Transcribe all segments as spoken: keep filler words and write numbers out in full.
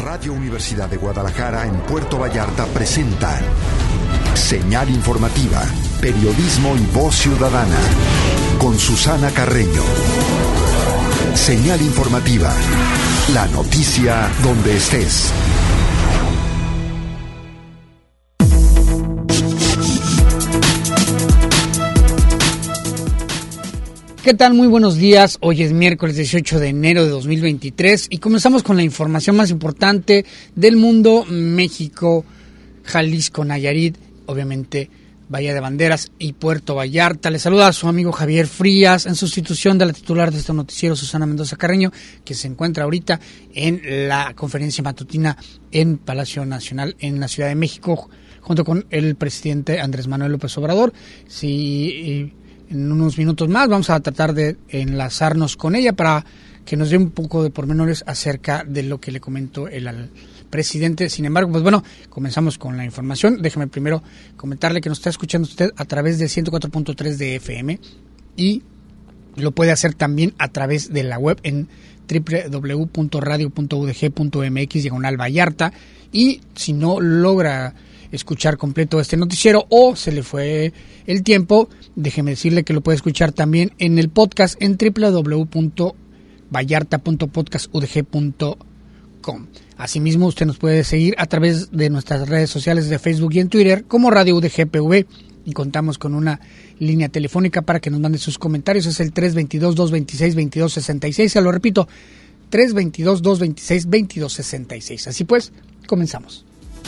Radio Universidad de Guadalajara en Puerto Vallarta presenta Señal Informativa, periodismo y voz ciudadana, con Susana Carreño. Señal Informativa, la noticia donde estés. ¿Qué tal? Muy buenos días. Hoy es miércoles dieciocho de enero de dos mil veintitrés y comenzamos con la información más importante del mundo: México, Jalisco, Nayarit, obviamente Bahía de Banderas y Puerto Vallarta. Le saluda a su amigo Javier Frías en sustitución de la titular de este noticiero, Susana Mendoza Carreño, que se encuentra ahorita en la conferencia matutina en Palacio Nacional en la Ciudad de México, junto con el presidente Andrés Manuel López Obrador. Sí, en unos minutos más vamos a tratar de enlazarnos con ella para que nos dé un poco de pormenores acerca de lo que le comentó el al presidente. Sin embargo, pues bueno, comenzamos con la información. Déjeme primero comentarle que nos está escuchando usted a través de ciento cuatro punto tres de F M y lo puede hacer también a través de la web en doble u doble u doble u punto radio punto u d g punto m x diagonal Vallarta. Y si no logra escuchar completo este noticiero o se le fue el tiempo, déjeme decirle que lo puede escuchar también en el podcast en doble u doble u doble u punto vallarta punto podcast u d g punto com. Asimismo, usted nos puede seguir a través de nuestras redes sociales de Facebook y en Twitter como Radio U D G P V, y contamos con una línea telefónica para que nos mande sus comentarios. Es el tres dos dos, dos dos seis, dos dos seis seis. Se lo repito, tres dos dos, dos dos seis, dos dos seis seis. Así pues, comenzamos.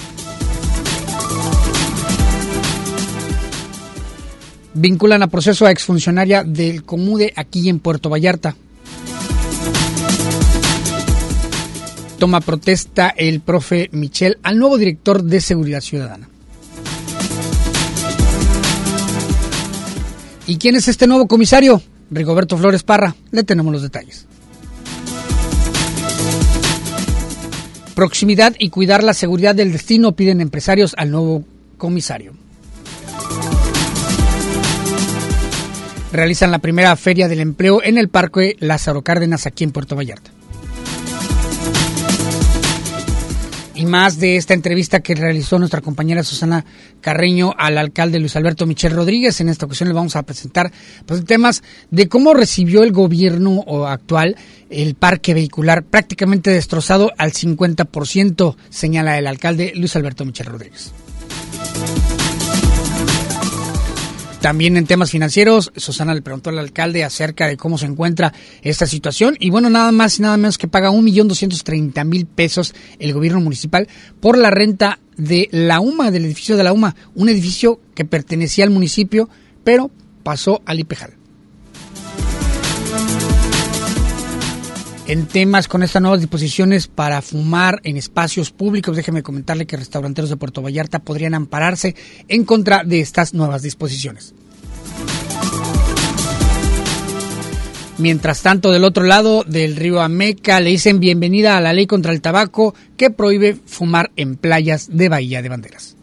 Vinculan a proceso a exfuncionaria del Comude aquí en Puerto Vallarta. Toma protesta el profe Michel al nuevo director de Seguridad Ciudadana. ¿Y quién es este nuevo comisario? Rigoberto Flores Parra. Le tenemos los detalles. Proximidad y cuidar la seguridad del destino piden empresarios al nuevo comisario. Realizan la primera feria del empleo en el Parque Lázaro Cárdenas aquí en Puerto Vallarta. Y más de esta entrevista que realizó nuestra compañera Susana Carreño al alcalde Luis Alberto Michel Rodríguez. En esta ocasión le vamos a presentar pues, temas de cómo recibió el gobierno actual el parque vehicular prácticamente destrozado al cincuenta por ciento, señala el alcalde Luis Alberto Michel Rodríguez. También en temas financieros, Susana le preguntó al alcalde acerca de cómo se encuentra esta situación. Y bueno, nada más y nada menos que paga un millón doscientos treinta mil pesos el gobierno municipal por la renta de la U M A, del edificio de la U M A, un edificio que pertenecía al municipio, pero pasó al IPEJAL. En temas con estas nuevas disposiciones para fumar en espacios públicos, déjeme comentarle que restauranteros de Puerto Vallarta podrían ampararse en contra de estas nuevas disposiciones. Mientras tanto, del otro lado del río Ameca le dicen bienvenida a la ley contra el tabaco que prohíbe fumar en playas de Bahía de Banderas.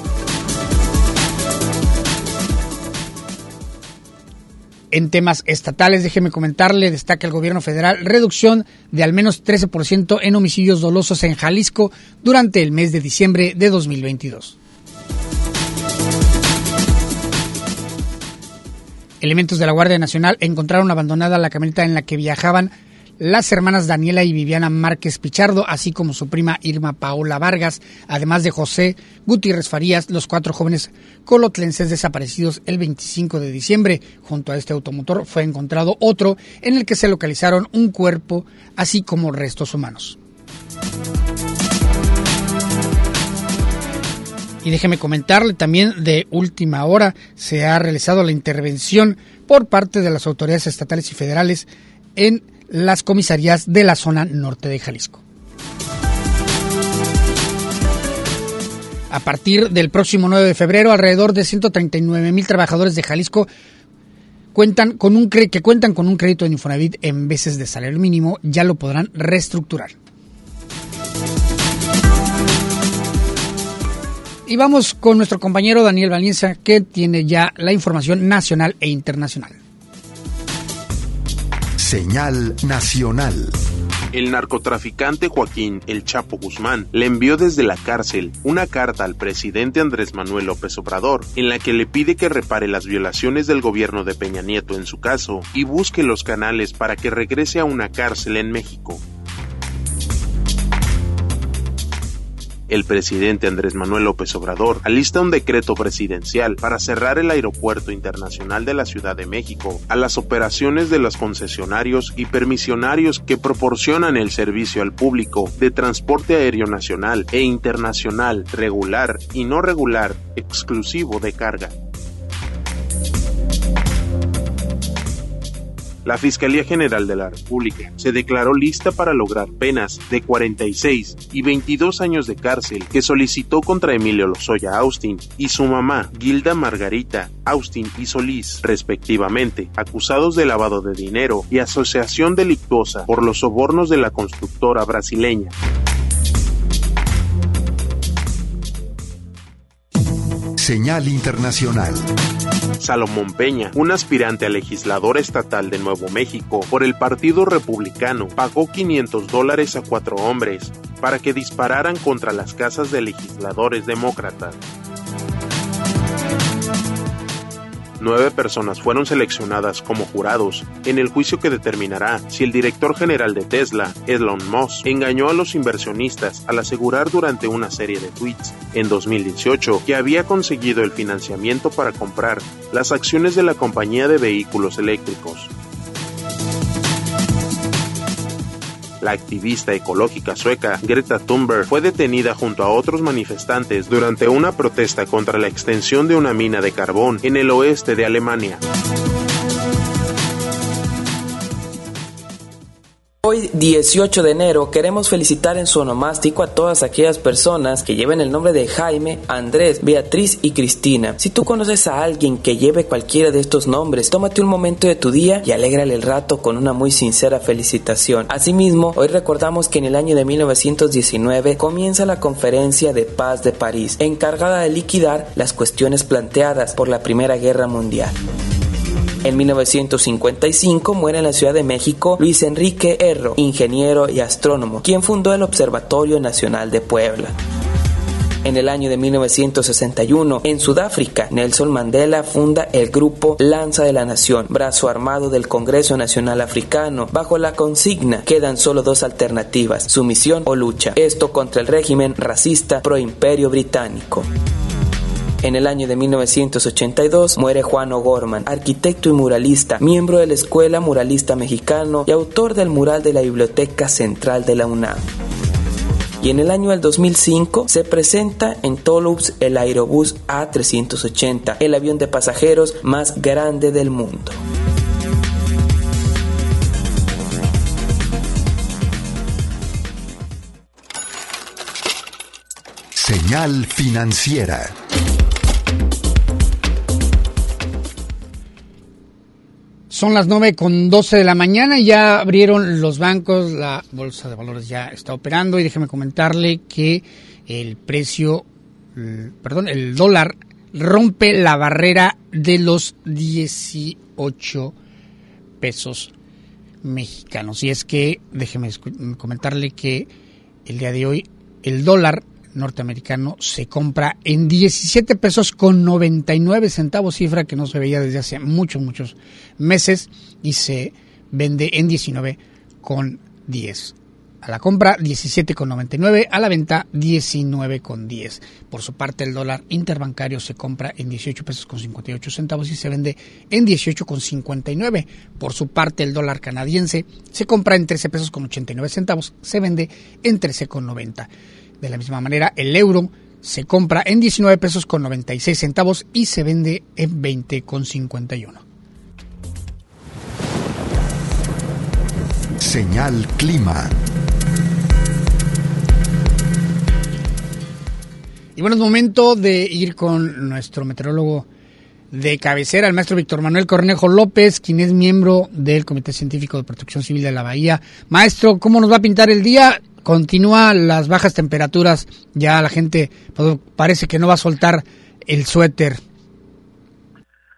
En temas estatales, déjeme comentarle, destaca el gobierno federal reducción de al menos trece por ciento en homicidios dolosos en Jalisco durante el mes de diciembre de dos mil veintidós. Elementos de la Guardia Nacional encontraron abandonada la camioneta en la que viajaban las hermanas Daniela y Viviana Márquez Pichardo, así como su prima Irma Paola Vargas, además de José Gutiérrez Farías, los cuatro jóvenes colotlenses desaparecidos el veinticinco de diciembre. Junto a este automotor fue encontrado otro en el que se localizaron un cuerpo, así como restos humanos. Y déjeme comentarle también, de última hora se ha realizado la intervención por parte de las autoridades estatales y federales en las comisarías de la zona norte de Jalisco. A partir del próximo nueve de febrero, alrededor de ciento treinta y nueve mil trabajadores de Jalisco cuentan con un cre- que cuentan con un crédito de Infonavit en veces de salario mínimo ya lo podrán reestructurar. Y vamos con nuestro compañero Daniel Valencia, que tiene ya la información nacional e internacional. Señal nacional. El narcotraficante Joaquín El Chapo Guzmán le envió desde la cárcel una carta al presidente Andrés Manuel López Obrador en la que le pide que repare las violaciones del gobierno de Peña Nieto en su caso y busque los canales para que regrese a una cárcel en México. El presidente Andrés Manuel López Obrador alista un decreto presidencial para cerrar el Aeropuerto Internacional de la Ciudad de México a las operaciones de los concesionarios y permisionarios que proporcionan el servicio al público de transporte aéreo nacional e internacional, regular y no regular, exclusivo de carga. La Fiscalía General de la República se declaró lista para lograr penas de cuarenta y seis y veintidós años de cárcel que solicitó contra Emilio Lozoya Austin y su mamá, Gilda Margarita Austin y Solís, respectivamente, acusados de lavado de dinero y asociación delictuosa por los sobornos de la constructora brasileña. Señal Internacional. Salomón Peña, un aspirante a legislador estatal de Nuevo México por el Partido Republicano, pagó quinientos dólares a cuatro hombres para que dispararan contra las casas de legisladores demócratas. Nueve personas fueron seleccionadas como jurados en el juicio que determinará si el director general de Tesla, Elon Musk, engañó a los inversionistas al asegurar durante una serie de tweets en dos mil dieciocho que había conseguido el financiamiento para comprar las acciones de la compañía de vehículos eléctricos. La activista ecológica sueca Greta Thunberg fue detenida junto a otros manifestantes durante una protesta contra la extensión de una mina de carbón en el oeste de Alemania. Hoy, dieciocho de enero, queremos felicitar en su onomástico a todas aquellas personas que lleven el nombre de Jaime, Andrés, Beatriz y Cristina. Si tú conoces a alguien que lleve cualquiera de estos nombres, tómate un momento de tu día y alégrale el rato con una muy sincera felicitación. Asimismo, hoy recordamos que en el año de mil novecientos diecinueve comienza la Conferencia de Paz de París, encargada de liquidar las cuestiones planteadas por la Primera Guerra Mundial. En mil novecientos cincuenta y cinco muere en la Ciudad de México Luis Enrique Erro, ingeniero y astrónomo, quien fundó el Observatorio Nacional de Puebla. En el año de mil novecientos sesenta y uno, en Sudáfrica, Nelson Mandela funda el grupo Lanza de la Nación, brazo armado del Congreso Nacional Africano, bajo la consigna: quedan solo dos alternativas, sumisión o lucha, esto contra el régimen racista pro-imperio británico. En el año de mil novecientos ochenta y dos muere Juan O'Gorman, arquitecto y muralista, miembro de la Escuela Muralista Mexicano y autor del mural de la Biblioteca Central de la UNAM. Y en el año del dos mil cinco se presenta en Toulouse el Aerobús A trescientos ochenta, el avión de pasajeros más grande del mundo. Señal financiera. Son las nueve con doce de la mañana y ya abrieron los bancos, la bolsa de valores ya está operando y déjeme comentarle que el precio, perdón, el dólar rompe la barrera de los dieciocho pesos mexicanos. Y es que déjeme comentarle que el día de hoy el dólar norteamericano se compra en diecisiete pesos con noventa y nueve centavos, cifra que no se veía desde hace muchos, muchos meses, y se vende en diecinueve con diez. A la compra diecisiete con noventa y nueve, a la venta diecinueve con diez. Por su parte, el dólar interbancario se compra en dieciocho pesos con cincuenta y ocho centavos y se vende en dieciocho con cincuenta y nueve. Por su parte, el dólar canadiense se compra en trece pesos con ochenta y nueve centavos, se vende en trece con noventa. De la misma manera, el euro se compra en diecinueve pesos con noventa y seis centavos y se vende en veinte con cincuenta y uno. Señal Clima. Y bueno, es momento de ir con nuestro meteorólogo de cabecera, el maestro Víctor Manuel Cornejo López, quien es miembro del Comité Científico de Protección Civil de la Bahía. Maestro, ¿cómo nos va a pintar el día? Continúan las bajas temperaturas, ya la gente pues, parece que no va a soltar el suéter.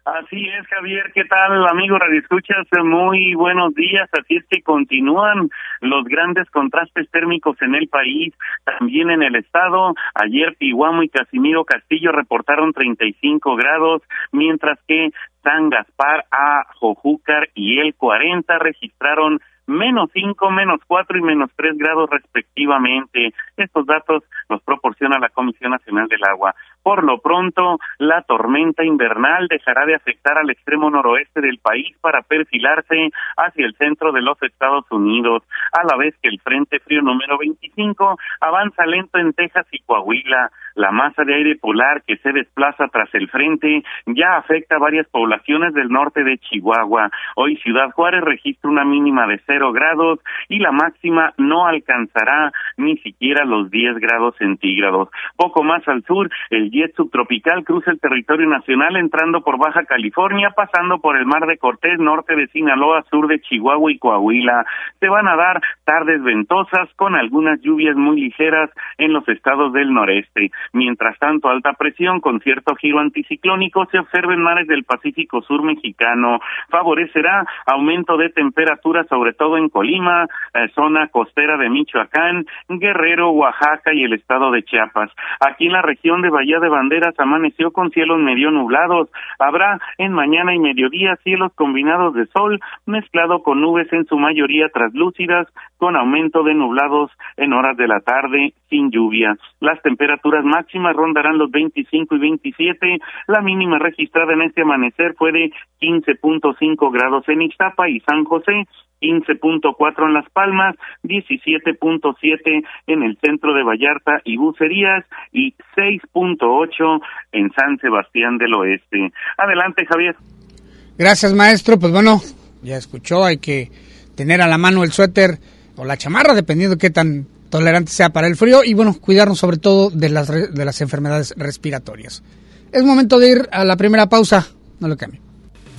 Así es, Javier, ¿qué tal, amigo Radio Escuchas? Muy buenos días. Así es que continúan los grandes contrastes térmicos en el país, también en el estado. Ayer Pihuamo y Casimiro Castillo reportaron treinta y cinco grados, mientras que San Gaspar, Ajojúcar y El cuarenta registraron menos cinco, menos cuatro y menos tres grados respectivamente. Estos datos los proporciona la Comisión Nacional del Agua. Por lo pronto, la tormenta invernal dejará de afectar al extremo noroeste del país para perfilarse hacia el centro de los Estados Unidos, a la vez que el Frente Frío número veinticinco avanza lento en Texas y Coahuila. La masa de aire polar que se desplaza tras el frente ya afecta a varias poblaciones del norte de Chihuahua. Hoy Ciudad Juárez registra una mínima de cero grados y la máxima no alcanzará ni siquiera los diez grados centígrados. Poco más al sur, el jet subtropical cruza el territorio nacional entrando por Baja California, pasando por el Mar de Cortés, norte de Sinaloa, sur de Chihuahua y Coahuila. Se van a dar tardes ventosas con algunas lluvias muy ligeras en los estados del noreste. Mientras tanto, alta presión con cierto giro anticiclónico se observa en mares del Pacífico Sur mexicano. Favorecerá aumento de temperatura, sobre todo en Colima, eh, zona costera de Michoacán, Guerrero, Oaxaca y el estado de Chiapas. Aquí en la región de Bahía de Banderas amaneció con cielos medio nublados. Habrá en mañana y mediodía cielos combinados de sol mezclado con nubes en su mayoría translúcidas, con aumento de nublados en horas de la tarde sin lluvia. Las temperaturas máximas rondarán los veinticinco y veintisiete. La mínima registrada en este amanecer fue de quince punto cinco grados en Ixtapa y San José, quince punto cuatro en Las Palmas, diecisiete punto siete en el centro de Vallarta y Bucerías y seis punto ocho en San Sebastián del Oeste. Adelante, Javier. Gracias, maestro. Pues bueno, ya escuchó, hay que tener a la mano el suéter o la chamarra, dependiendo de qué tan tolerante sea para el frío, y bueno, cuidarnos sobre todo de las re- de las enfermedades respiratorias. Es momento de ir a la primera pausa, no lo cambie.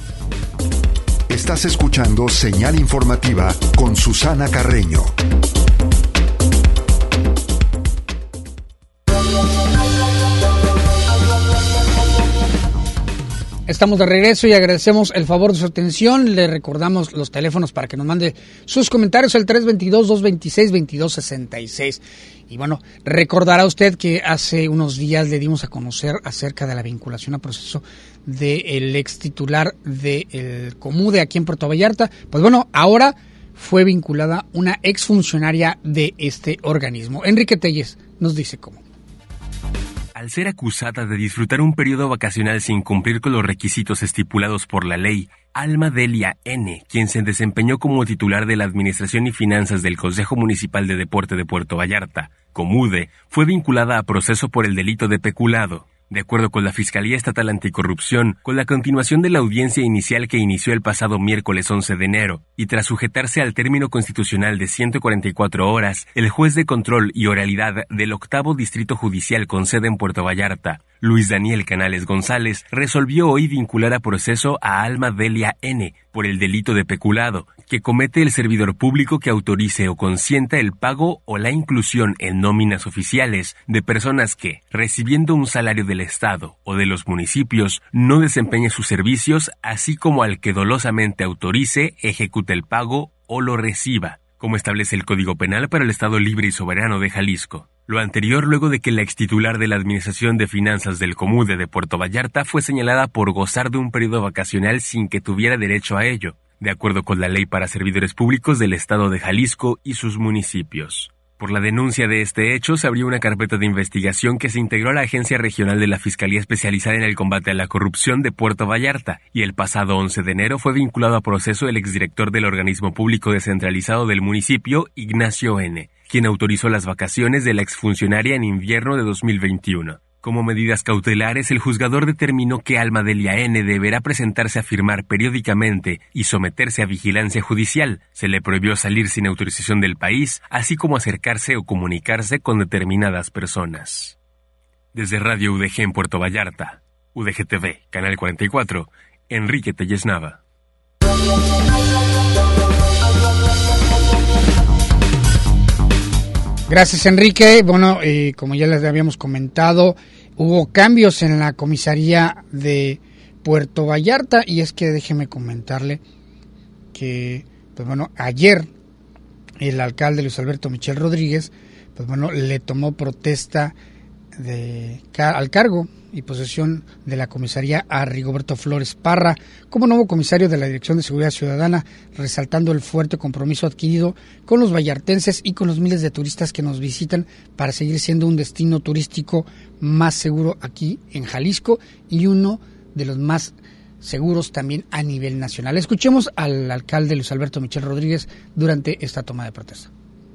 Estás escuchando Señal Informativa con Susana Carreño. Estamos de regreso y agradecemos el favor de su atención. Le recordamos los teléfonos para que nos mande sus comentarios, el tres dos dos, dos dos seis, dos dos seis seis. Y bueno, recordará usted que hace unos días le dimos a conocer acerca de la vinculación a proceso del ex titular del Comude aquí en Puerto Vallarta. Pues bueno, ahora fue vinculada una exfuncionaria de este organismo. Enrique Telles nos dice cómo. Al ser acusada de disfrutar un periodo vacacional sin cumplir con los requisitos estipulados por la ley, Alma Delia N., quien se desempeñó como titular de la Administración y Finanzas del Consejo Municipal de Deporte de Puerto Vallarta, Comude, fue vinculada a proceso por el delito de peculado. De acuerdo con la Fiscalía Estatal Anticorrupción, con la continuación de la audiencia inicial que inició el pasado miércoles once de enero, y tras sujetarse al término constitucional de ciento cuarenta y cuatro horas, el juez de control y oralidad del octavo Distrito Judicial con sede en Puerto Vallarta, Luis Daniel Canales González, resolvió hoy vincular a proceso a Alma Delia N. por el delito de peculado, que comete el servidor público que autorice o consienta el pago o la inclusión en nóminas oficiales de personas que, recibiendo un salario del Estado o de los municipios, no desempeñen sus servicios, así como al que dolosamente autorice, ejecute el pago o lo reciba, como establece el Código Penal para el Estado Libre y Soberano de Jalisco. Lo anterior luego de que la extitular de la Administración de Finanzas del Comude de Puerto Vallarta fue señalada por gozar de un periodo vacacional sin que tuviera derecho a ello, de acuerdo con la Ley para Servidores Públicos del Estado de Jalisco y sus municipios. Por la denuncia de este hecho, se abrió una carpeta de investigación que se integró a la Agencia Regional de la Fiscalía Especializada en el Combate a la Corrupción de Puerto Vallarta, y el pasado once de enero fue vinculado a proceso el exdirector del organismo público descentralizado del municipio, Ignacio N., quien autorizó las vacaciones de la exfuncionaria en invierno de dos mil veintiuno. Como medidas cautelares, el juzgador determinó que Alma Delia N. deberá presentarse a firmar periódicamente y someterse a vigilancia judicial. Se le prohibió salir sin autorización del país, así como acercarse o comunicarse con determinadas personas. Desde Radio U D G en Puerto Vallarta, U D G T V, Canal cuarenta y cuatro, Enrique Telles Nava. Gracias, Enrique. Bueno, eh, como ya les habíamos comentado, hubo cambios en la comisaría de Puerto Vallarta. Y es que déjeme comentarle que, pues bueno, ayer el alcalde Luis Alberto Michel Rodríguez, pues bueno, le tomó protesta de, al cargo y posesión de la comisaría a Rigoberto Flores Parra como nuevo comisario de la Dirección de Seguridad Ciudadana, resaltando el fuerte compromiso adquirido con los vallartenses y con los miles de turistas que nos visitan para seguir siendo un destino turístico más seguro aquí en Jalisco y uno de los más seguros también a nivel nacional. Escuchemos al alcalde Luis Alberto Michel Rodríguez durante esta toma de protesta.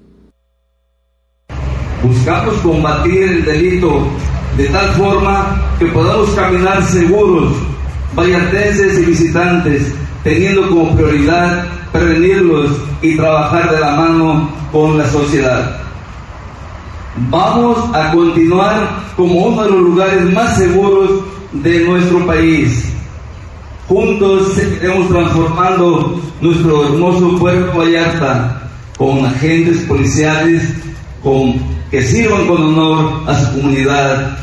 Buscamos combatir el delito de tal forma que podamos caminar seguros, vallartenses y visitantes, teniendo como prioridad prevenirlos y trabajar de la mano con la sociedad. Vamos a continuar como uno de los lugares más seguros de nuestro país. Juntos seguiremos transformando nuestro hermoso Puerto Vallarta con agentes policiales con, que sirvan con honor a su comunidad.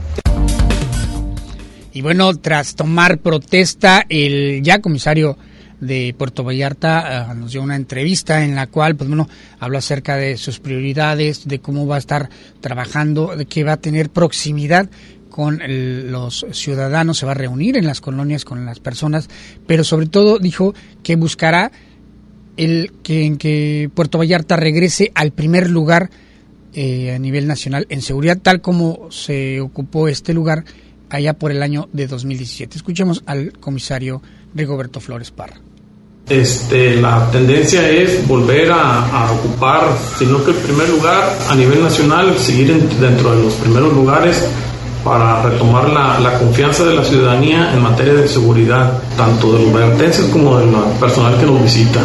Y bueno, tras tomar protesta, el ya comisario de Puerto Vallarta uh, nos dio una entrevista en la cual, pues bueno, habló acerca de sus prioridades, de cómo va a estar trabajando, de que va a tener proximidad con el, los ciudadanos, se va a reunir en las colonias con las personas, pero sobre todo dijo que buscará el que en que Puerto Vallarta regrese al primer lugar eh, a nivel nacional en seguridad, tal como se ocupó este lugar allá por el año de dos mil diecisiete. Escuchemos al comisario Rigoberto Flores Parra. Este, la tendencia es volver a, a ocupar, sino que el primer lugar a nivel nacional, seguir en, dentro de los primeros lugares para retomar la, la confianza de la ciudadanía en materia de seguridad, tanto de los vallartenses como del personal que nos visita.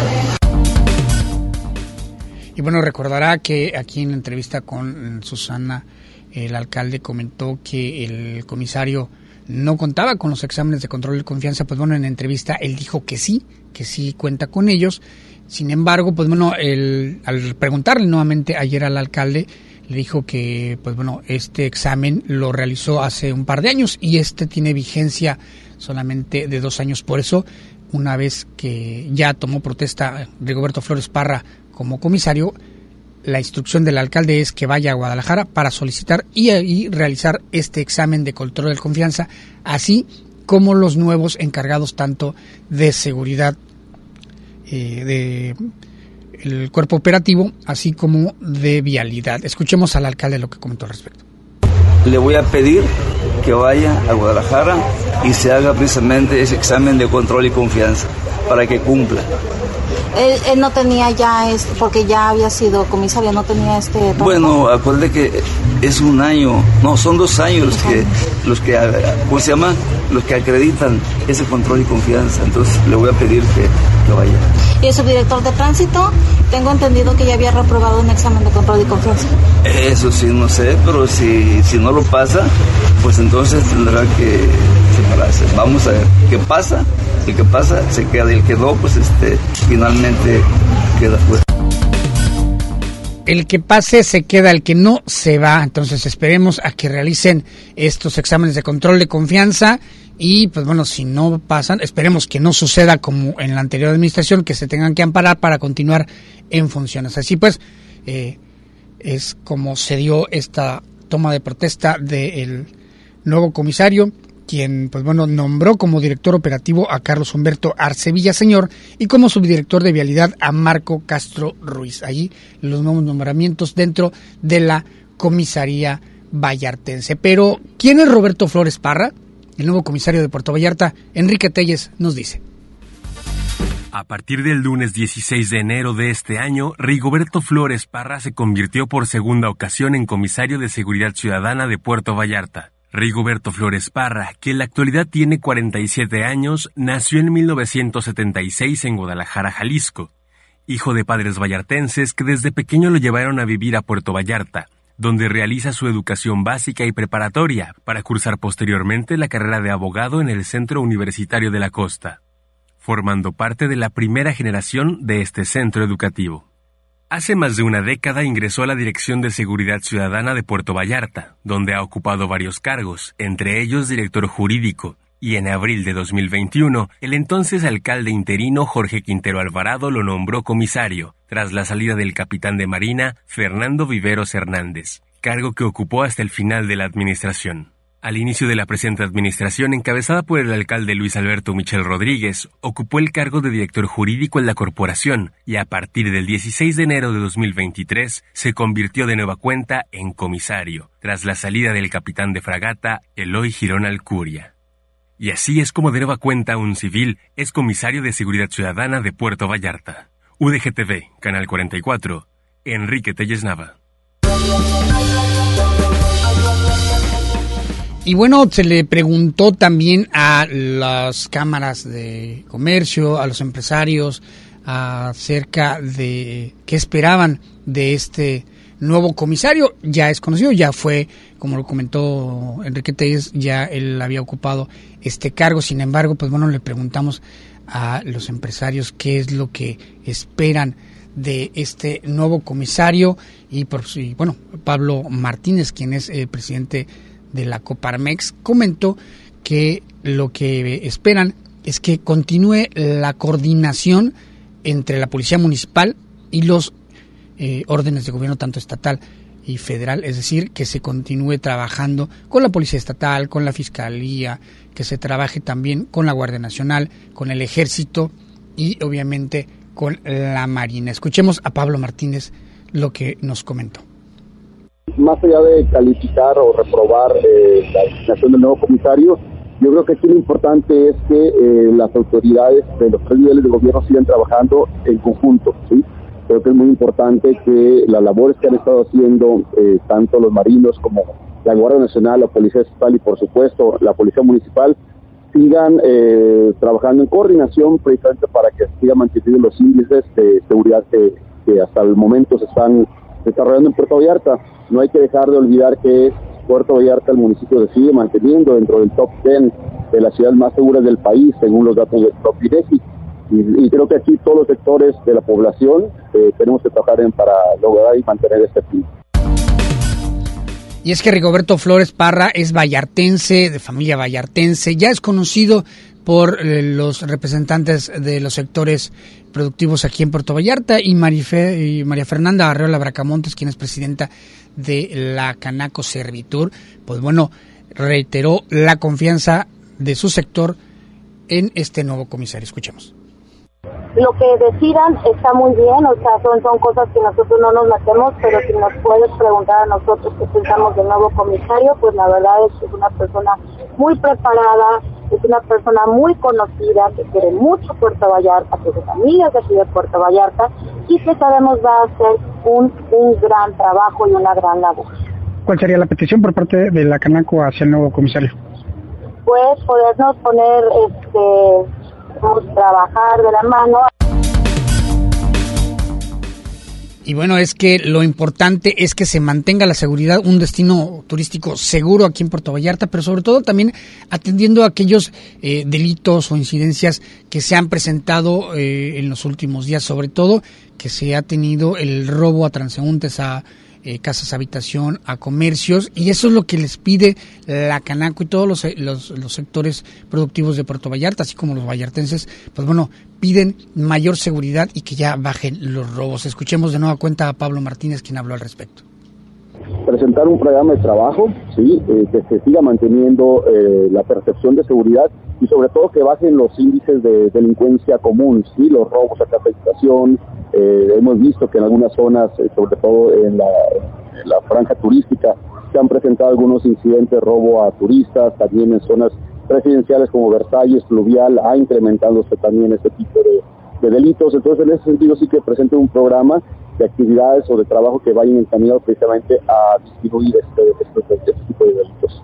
Y bueno, recordará que aquí en la entrevista con Susana, el alcalde comentó que el comisario no contaba con los exámenes de control de confianza. Pues bueno, en la entrevista él dijo que sí, que sí cuenta con ellos. Sin embargo, pues bueno, el, al preguntarle nuevamente ayer al alcalde, le dijo que, pues bueno, este examen lo realizó hace un par de años y este tiene vigencia solamente de dos años. Por eso, una vez que ya tomó protesta Rigoberto Flores Parra como comisario, la instrucción del alcalde es que vaya a Guadalajara para solicitar y, y realizar este examen de control de confianza, así como los nuevos encargados tanto de seguridad eh, de el cuerpo operativo, así como de vialidad. Escuchemos al alcalde lo que comentó al respecto. Le voy a pedir que vaya a Guadalajara y se haga precisamente ese examen de control y confianza para que cumpla. Él, él no tenía ya, este, porque ya había sido comisario, no tenía este... trabajo. Bueno, acuérdate que es un año, no, son dos años los que, los que, ¿cómo se llama? Los que acreditan ese control y confianza. Entonces le voy a pedir que, que vaya. Y el subdirector de tránsito, tengo entendido que ya había reprobado un examen de control y confianza. Eso sí, no sé, pero si, si no lo pasa, pues entonces tendrá que separarse. Vamos a ver qué pasa. El que pasa se queda y el que no, pues este, finalmente queda fuera. El que pase se queda, el que no se va. Entonces esperemos a que realicen estos exámenes de control de confianza y pues bueno, si no pasan, esperemos que no suceda como en la anterior administración, que se tengan que amparar para continuar en funciones. Así pues, eh, es como se dio esta toma de protesta del nuevo comisario, quien, pues bueno, nombró como director operativo a Carlos Humberto Arce Villaseñor y como subdirector de vialidad a Marco Castro Ruiz. Allí los nuevos nombramientos dentro de la comisaría vallartense. Pero, ¿quién es Roberto Flores Parra? El nuevo comisario de Puerto Vallarta, Enrique Telles, nos dice. A partir del lunes dieciséis de enero de este año, Rigoberto Flores Parra se convirtió por segunda ocasión en comisario de Seguridad Ciudadana de Puerto Vallarta. Rigoberto Flores Parra, que en la actualidad tiene cuarenta y siete años, nació en mil novecientos setenta y seis en Guadalajara, Jalisco. Hijo de padres vallartenses que desde pequeño lo llevaron a vivir a Puerto Vallarta, donde realiza su educación básica y preparatoria para cursar posteriormente la carrera de abogado en el Centro Universitario de la Costa, formando parte de la primera generación de este centro educativo. Hace más de una década ingresó a la Dirección de Seguridad Ciudadana de Puerto Vallarta, donde ha ocupado varios cargos, entre ellos director jurídico, Y en abril de dos mil veintiuno, el entonces alcalde interino Jorge Quintero Alvarado lo nombró comisario, tras la salida del capitán de Marina, Fernando Viveros Hernández, cargo que ocupó hasta el final de la administración. Al inicio de la presente administración, encabezada por el alcalde Luis Alberto Michel Rodríguez, ocupó el cargo de director jurídico en la corporación y a partir del dieciséis de enero de dos mil veintitrés se convirtió de nueva cuenta en comisario, tras la salida del capitán de fragata Eloy Girón Alcuria. Y así es como de nueva cuenta un civil es comisario de Seguridad Ciudadana de Puerto Vallarta. U D G T V, Canal cuarenta y cuatro, Enrique Telles Nava. Y bueno, se le preguntó también a las cámaras de comercio, a los empresarios, acerca de qué esperaban de este nuevo comisario. Ya es conocido, ya fue, como lo comentó Enrique Telles, ya él había ocupado este cargo. Sin embargo, pues bueno, le preguntamos a los empresarios qué es lo que esperan de este nuevo comisario. Y por y bueno, Pablo Martínez, quien es el presidente de la Coparmex, comentó que lo que esperan es que continúe la coordinación entre la Policía Municipal y los eh, órdenes de gobierno, tanto estatal y federal, es decir, que se continúe trabajando con la Policía Estatal, con la Fiscalía, que se trabaje también con la Guardia Nacional, con el Ejército y obviamente con la Marina. Escuchemos a Pablo Martínez lo que nos comentó. Más allá de calificar o reprobar eh, la designación del nuevo comisario, yo creo que aquí lo importante es que eh, las autoridades de los tres niveles de gobierno sigan trabajando en conjunto, ¿sí? Creo que es muy importante que las labores que han estado haciendo eh, tanto los marinos como la Guardia Nacional, la Policía Estatal y por supuesto la Policía Municipal sigan eh, trabajando en coordinación precisamente para que sigan manteniendo los índices de seguridad que, que hasta el momento se están desarrollando en Puerto Vallarta. No hay que dejar de olvidar que Puerto Vallarta, el municipio, se sigue manteniendo dentro del top diez de las ciudades más seguras del país, según los datos del propio INEGI. Y, y creo que aquí todos los sectores de la población eh, tenemos que trabajar en para lograr y mantener este fin. Y es que Rigoberto Flores Parra es vallartense, de familia vallartense, ya es conocido por eh, los representantes de los sectores productivos aquí en Puerto Vallarta, y, Marife, y María Fernanda Arreola Bracamontes, quien es presidenta de la Canaco Servitur, pues bueno, reiteró la confianza de su sector en este nuevo comisario. Escuchemos. Lo que decidan está muy bien, o sea, son, son cosas que nosotros no nos metemos, pero si nos puedes preguntar a nosotros qué pensamos del nuevo comisario, pues la verdad es que es una persona muy preparada, es una persona muy conocida, que quiere mucho Puerto Vallarta, que su familia es de aquí de Puerto Vallarta, y que sabemos va a hacer un, un gran trabajo y una gran labor. ¿Cuál sería la petición por parte de la Canaco hacia el nuevo comisario? Pues podernos poner, este, trabajar de la mano. Y bueno, es que lo importante es que se mantenga la seguridad, un destino turístico seguro aquí en Puerto Vallarta, pero sobre todo también atendiendo a aquellos eh, delitos o incidencias que se han presentado eh, en los últimos días, sobre todo que se ha tenido el robo a transeúntes, a eh, casas habitación, a comercios, y eso es lo que les pide la Canaco y todos los, los, los sectores productivos de Puerto Vallarta, así como los vallartenses, pues bueno, piden mayor seguridad y que ya bajen los robos. Escuchemos de nueva cuenta a Pablo Martínez, quien habló al respecto. Presentar un programa de trabajo, sí, eh, que se siga manteniendo eh, la percepción de seguridad y sobre todo que bajen los índices de delincuencia común, sí, los robos a casa habitación. Eh, hemos visto que en algunas zonas, eh, sobre todo en la, en la franja turística, se han presentado algunos incidentes de robo a turistas, también en zonas residenciales como Versalles, Fluvial, ha incrementándose también este tipo de, de delitos. Entonces, en ese sentido sí que presente un programa de actividades o de trabajo que vayan encaminados precisamente a disminuir este, este, este tipo de delitos.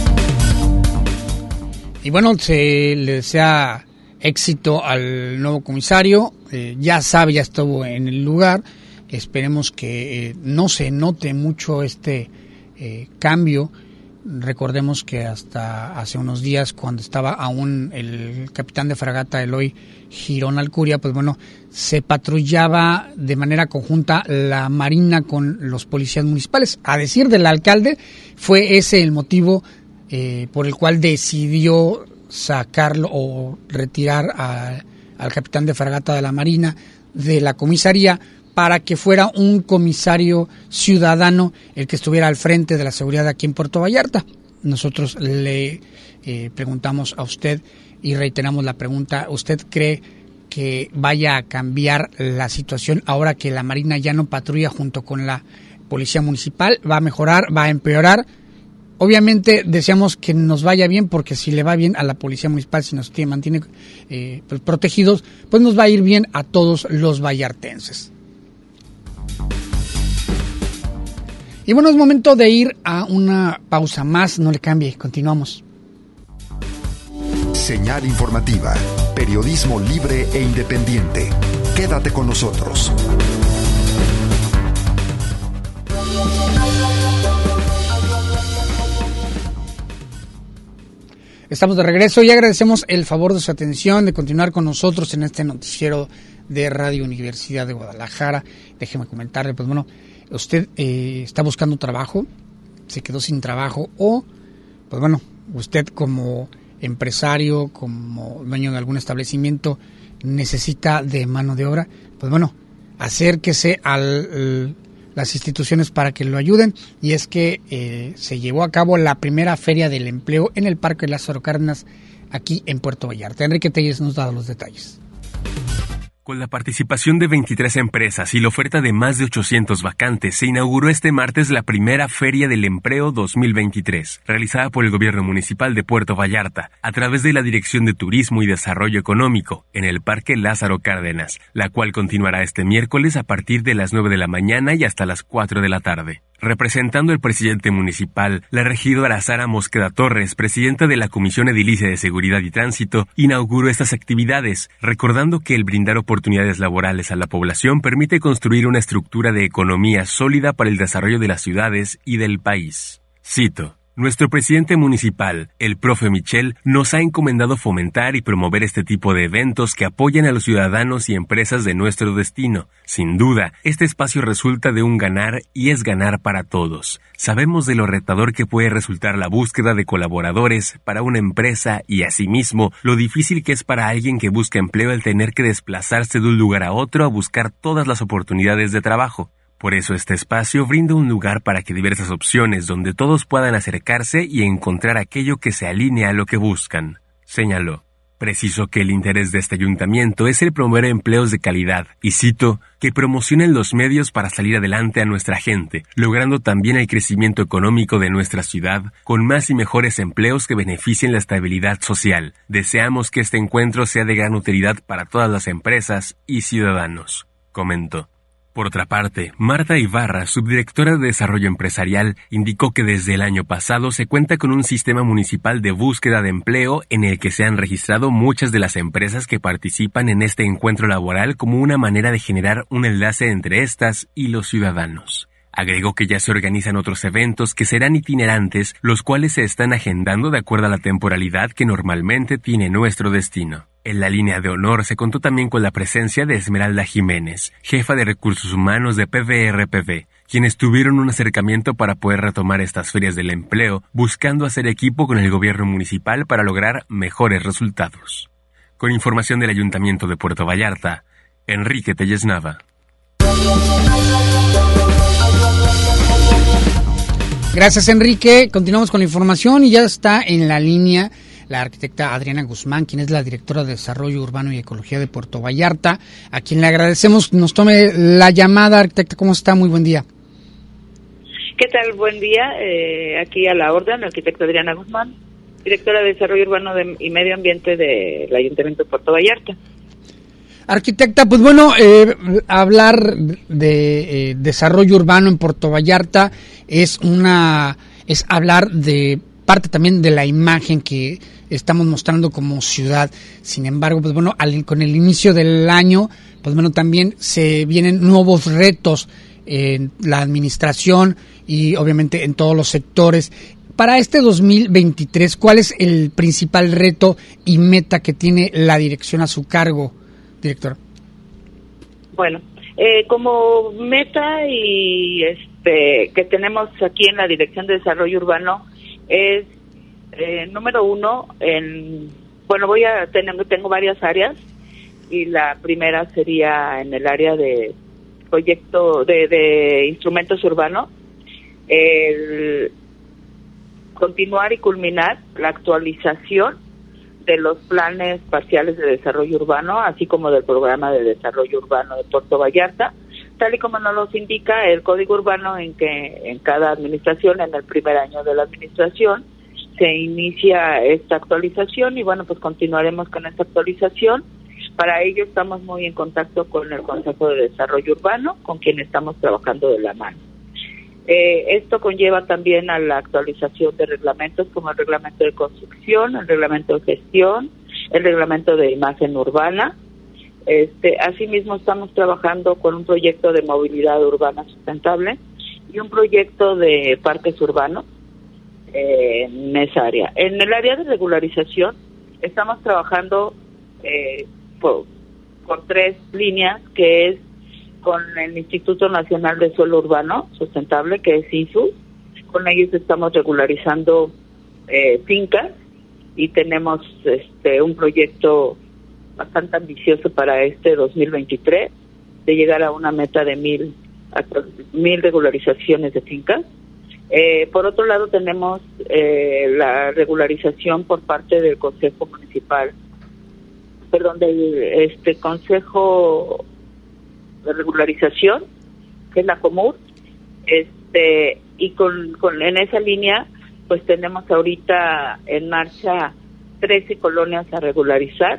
Y bueno, se le desea éxito al nuevo comisario, eh, ya sabe, ya estuvo en el lugar, esperemos que eh, no se note mucho este eh, cambio. Recordemos que hasta hace unos días, cuando estaba aún el capitán de fragata Eloy Girón Alcuria, pues bueno, se patrullaba de manera conjunta la Marina con los policías municipales. A decir del alcalde, fue ese el motivo eh, por el cual decidió sacarlo o retirar a, al capitán de fragata de la Marina de la comisaría para que fuera un comisario ciudadano el que estuviera al frente de la seguridad aquí en Puerto Vallarta. Nosotros le eh, preguntamos a usted y reiteramos la pregunta, ¿usted cree que vaya a cambiar la situación ahora que la Marina ya no patrulla junto con la Policía Municipal? ¿Va a mejorar? ¿Va a empeorar? Obviamente deseamos que nos vaya bien, porque si le va bien a la Policía Municipal, si nos tiene, mantiene eh, pues, protegidos, pues nos va a ir bien a todos los vallartenses. Y bueno, es momento de ir a una pausa más, no le cambie, continuamos. Señal informativa, periodismo libre e independiente. Quédate con nosotros. Estamos de regreso y agradecemos el favor de su atención, de continuar con nosotros en este noticiero de Radio Universidad de Guadalajara. Déjeme comentarle, pues bueno, usted eh, está buscando trabajo, se quedó sin trabajo o, pues bueno, usted como empresario, como dueño de algún establecimiento, necesita de mano de obra, pues bueno, acérquese a las instituciones para que lo ayuden. Y es que eh, se llevó a cabo la primera feria del empleo en el Parque Lázaro Cárdenas, aquí en Puerto Vallarta. Enrique Telles nos da los detalles. Con la participación de veintitrés empresas y la oferta de más de ochocientos vacantes, se inauguró este martes la primera Feria del Empleo dos mil veintitrés, realizada por el Gobierno Municipal de Puerto Vallarta, a través de la Dirección de Turismo y Desarrollo Económico, en el Parque Lázaro Cárdenas, la cual continuará este miércoles a partir de las nueve de la mañana y hasta las cuatro de la tarde. Representando al presidente municipal, la regidora Sara Mosqueda Torres, presidenta de la Comisión Edilicia de Seguridad y Tránsito, inauguró estas actividades, recordando que el brindar oportunidades laborales a la población permite construir una estructura de economía sólida para el desarrollo de las ciudades y del país. Cito: nuestro presidente municipal, el profe Michel, nos ha encomendado fomentar y promover este tipo de eventos que apoyan a los ciudadanos y empresas de nuestro destino. Sin duda, este espacio resulta de un ganar y es ganar para todos. Sabemos de lo retador que puede resultar la búsqueda de colaboradores para una empresa y, asimismo, lo difícil que es para alguien que busca empleo el tener que desplazarse de un lugar a otro a buscar todas las oportunidades de trabajo. Por eso este espacio brinda un lugar para que diversas opciones donde todos puedan acercarse y encontrar aquello que se alinea a lo que buscan, señaló. Precisó que el interés de este ayuntamiento es el promover empleos de calidad, y cito, que promocionen los medios para salir adelante a nuestra gente, logrando también el crecimiento económico de nuestra ciudad, con más y mejores empleos que beneficien la estabilidad social. Deseamos que este encuentro sea de gran utilidad para todas las empresas y ciudadanos, comentó. Por otra parte, Marta Ibarra, subdirectora de Desarrollo Empresarial, indicó que desde el año pasado se cuenta con un sistema municipal de búsqueda de empleo en el que se han registrado muchas de las empresas que participan en este encuentro laboral como una manera de generar un enlace entre estas y los ciudadanos. Agregó que ya se organizan otros eventos que serán itinerantes, los cuales se están agendando de acuerdo a la temporalidad que normalmente tiene nuestro destino. En la línea de honor se contó también con la presencia de Esmeralda Jiménez, jefa de Recursos Humanos de P V R P V, quienes tuvieron un acercamiento para poder retomar estas ferias del empleo, buscando hacer equipo con el gobierno municipal para lograr mejores resultados. Con información del Ayuntamiento de Puerto Vallarta, Enrique Telles Nava. Gracias, Enrique. Continuamos con la información y ya está en la línea la arquitecta Adriana Guzmán, quien es la directora de Desarrollo Urbano y Ecología de Puerto Vallarta, a quien le agradecemos nos tome la llamada. Arquitecta, ¿cómo está? Muy buen día. ¿Qué tal? Buen día. Eh, aquí a la orden, la arquitecta Adriana Guzmán, directora de Desarrollo Urbano de, y Medio Ambiente del Ayuntamiento de Puerto Vallarta. Arquitecta, pues bueno, eh, hablar de eh, desarrollo urbano en Puerto Vallarta es una es hablar de parte también de la imagen que estamos mostrando como ciudad. Sin embargo, pues bueno, al, con el inicio del año, pues bueno, también se vienen nuevos retos en la administración y obviamente en todos los sectores. Para este dos mil veintitrés, ¿cuál es el principal reto y meta que tiene la dirección a su cargo, director? Bueno, eh, como meta y este que tenemos aquí en la Dirección de Desarrollo Urbano es, eh, número uno, en bueno, voy a tengo, tengo varias áreas y la primera sería en el área de proyecto de, de instrumentos urbanos, el continuar y culminar la actualización de los planes parciales de desarrollo urbano, así como del programa de desarrollo urbano de Puerto Vallarta, tal y como nos los indica el Código Urbano, en que en cada administración, en el primer año de la administración, se inicia esta actualización y bueno, pues continuaremos con esta actualización. Para ello estamos muy en contacto con el Consejo de Desarrollo Urbano, con quien estamos trabajando de la mano. Eh, esto conlleva también a la actualización de reglamentos como el reglamento de construcción, el reglamento de gestión, el reglamento de imagen urbana. Este, asimismo estamos trabajando con un proyecto de movilidad urbana sustentable y un proyecto de parques urbanos eh, en esa área. En el área de regularización estamos trabajando eh, por, por tres líneas, que es con el Instituto Nacional de Suelo Urbano Sustentable, que es I S U. Con ellos estamos regularizando eh, fincas y tenemos este un proyecto bastante ambicioso para este dos mil veintitrés, de llegar a una meta de mil, hasta mil regularizaciones de fincas. Eh, por otro lado, tenemos eh, la regularización por parte del Consejo Municipal, perdón, del este Consejo de Regularización, que es la COMUR, este, y con, con en esa línea, pues tenemos ahorita en marcha trece colonias a regularizar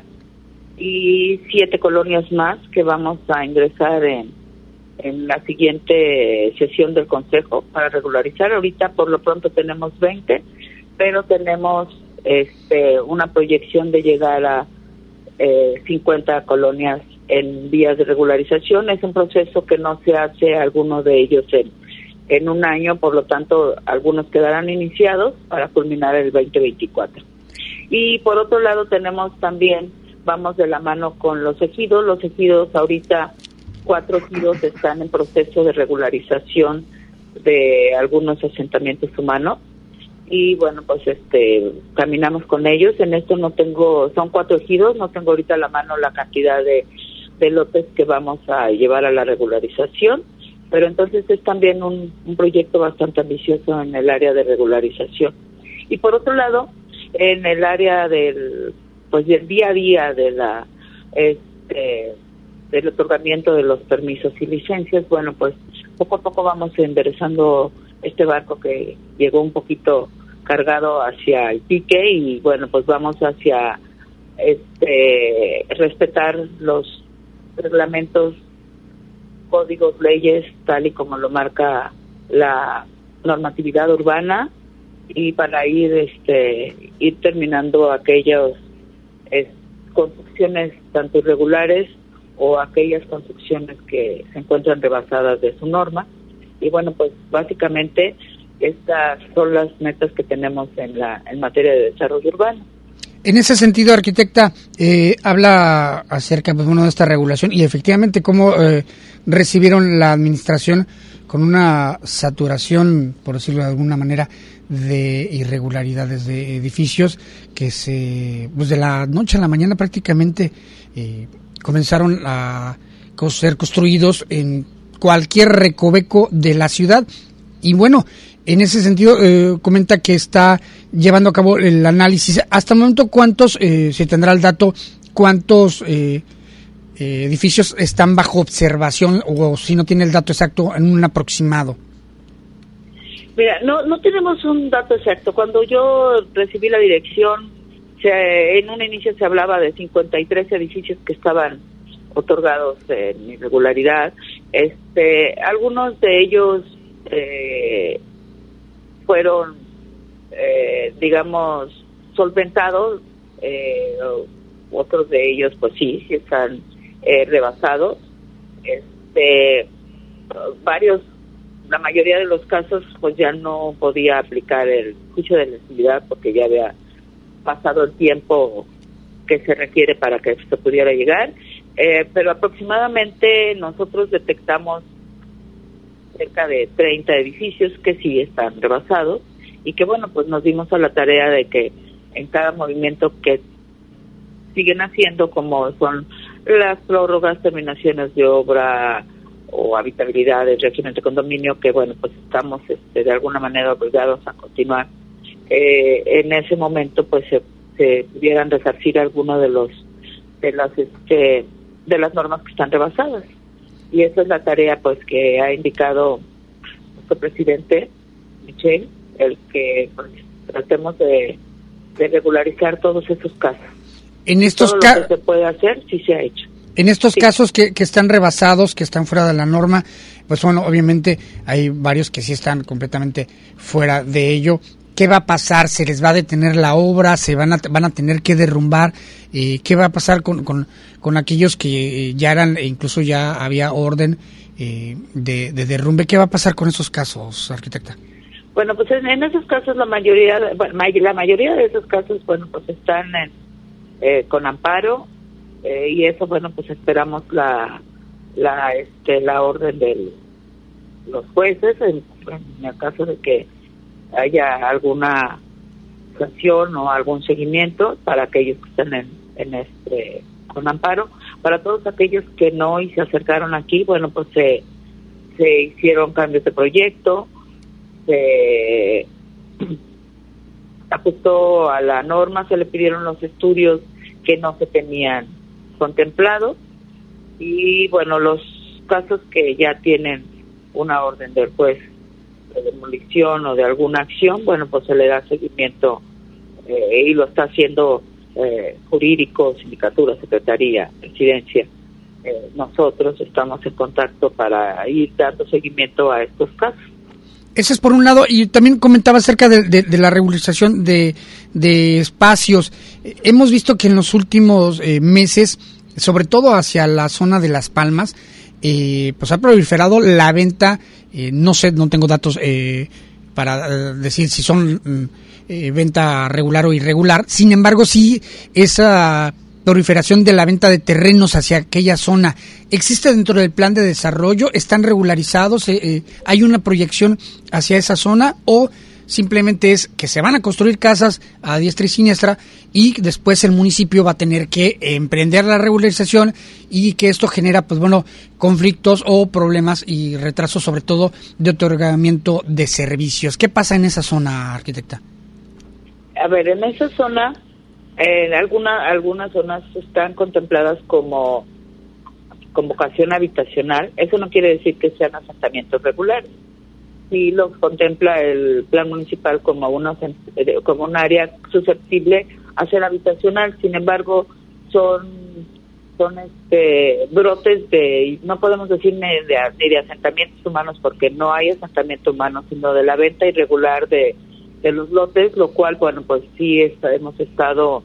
y siete colonias más que vamos a ingresar en, en la siguiente sesión del Consejo para regularizar. Ahorita por lo pronto tenemos veinte, pero tenemos este una proyección de llegar a eh, cincuenta colonias en vías de regularización. Es un proceso que no se hace algunos de ellos en, en un año, por lo tanto algunos quedarán iniciados para culminar el veinte veinticuatro. Y por otro lado tenemos también, vamos de la mano con los ejidos. Los ejidos ahorita, cuatro ejidos están en proceso de regularización de algunos asentamientos humanos y bueno, pues este caminamos con ellos. En esto no tengo, son cuatro ejidos, no tengo ahorita a la mano la cantidad de de lotes que vamos a llevar a la regularización, pero entonces es también un, un proyecto bastante ambicioso en el área de regularización. Y por otro lado, en el área del pues del día a día de la este del otorgamiento de los permisos y licencias, bueno, pues poco a poco vamos enderezando este barco que llegó un poquito cargado hacia el pique y bueno, pues vamos hacia este respetar los reglamentos, códigos, leyes, tal y como lo marca la normatividad urbana, y para ir este ir terminando aquellas es, construcciones tanto irregulares o aquellas construcciones que se encuentran rebasadas de su norma. Y bueno, pues básicamente estas son las metas que tenemos en la en materia de desarrollo urbano. En ese sentido, arquitecta, eh, habla acerca pues, bueno, de esta regulación y efectivamente cómo eh, recibieron la administración con una saturación, por decirlo de alguna manera, de irregularidades de edificios que se, pues de la noche a la mañana prácticamente eh, comenzaron a ser construidos en cualquier recoveco de la ciudad. Y bueno, en ese sentido, eh, comenta que está llevando a cabo el análisis. Hasta el momento, ¿cuántos, eh, se tendrá el dato, cuántos eh, eh, edificios están bajo observación, o si no tiene el dato exacto, en un aproximado? Mira, no no tenemos un dato exacto. Cuando yo recibí la dirección, se, en un inicio se hablaba de cincuenta y tres edificios que estaban otorgados en irregularidad. Este, algunos de ellos eh, fueron, eh, digamos, solventados, eh, otros de ellos, pues sí, sí están eh, rebasados. Este, varios, la mayoría de los casos, pues ya no podía aplicar el juicio de necesidad porque ya había pasado el tiempo que se requiere para que se pudiera llegar. Eh, pero aproximadamente nosotros detectamos cerca de treinta edificios que sí están rebasados y que bueno, pues nos dimos a la tarea de que en cada movimiento que siguen haciendo, como son las prórrogas, terminaciones de obra o habitabilidad del régimen de condominio, que bueno, pues estamos este, de alguna manera obligados a continuar. Eh, en ese momento pues se, se pudieran resarcir algunos de los de las este de las normas que están rebasadas, y esa es la tarea pues que ha indicado nuestro presidente Michel, el que pues, tratemos de, de regularizar todos esos casos. En estos todo ca- lo que se puede hacer sí se ha hecho. En estos sí. casos que, que están rebasados, que están fuera de la norma, pues bueno, obviamente hay varios que sí están completamente fuera de ello. ¿Qué va a pasar? ¿Se les va a detener la obra? ¿Se van a van a tener que derrumbar? Eh, ¿Qué va a pasar con, con, con aquellos que ya eran, e incluso ya había orden eh, de, de derrumbe? ¿Qué va a pasar con esos casos, arquitecta? Bueno, pues en, en esos casos la mayoría, bueno, la mayoría de esos casos, bueno, pues están en, eh, con amparo. Eh, y eso, bueno, pues esperamos la la este la orden de los jueces en, en el caso de que haya alguna sanción o algún seguimiento para aquellos que están en, en este con amparo. Para todos aquellos que no y se acercaron aquí, bueno, pues se se hicieron cambios de proyecto, se ajustó a la norma, se le pidieron los estudios que no se tenían contemplado, y bueno, los casos que ya tienen una orden del juez de demolición o de alguna acción, bueno, pues se le da seguimiento eh, y lo está haciendo eh, jurídico, sindicatura, secretaría, presidencia. Eh, nosotros estamos en contacto para ir dando seguimiento a estos casos. Ese es por un lado, y también comentaba acerca de, de, de la regularización de, de espacios. Eh, hemos visto que en los últimos eh, meses, sobre todo hacia la zona de Las Palmas, eh, pues ha proliferado la venta, eh, no sé, no tengo datos eh, para eh, decir si son eh, venta regular o irregular, sin embargo sí esa proliferación de la venta de terrenos hacia aquella zona, ¿existe dentro del plan de desarrollo? ¿Están regularizados? Eh, eh, ¿Hay una proyección hacia esa zona? ¿O simplemente es que se van a construir casas a diestra y siniestra y después el municipio va a tener que emprender la regularización y que esto genera, pues bueno, conflictos o problemas y retrasos, sobre todo de otorgamiento de servicios? ¿Qué pasa en esa zona, arquitecta? A ver, en esa zona, en alguna, algunas zonas están contempladas como con vocación habitacional. Eso no quiere decir que sean asentamientos regulares. Sí los contempla el plan municipal como una como un área susceptible a ser habitacional. Sin embargo, son son este brotes de, no podemos decir ni de, ni de asentamientos humanos, porque no hay asentamiento humano, sino de la venta irregular de de los lotes, lo cual, bueno, pues sí está, hemos estado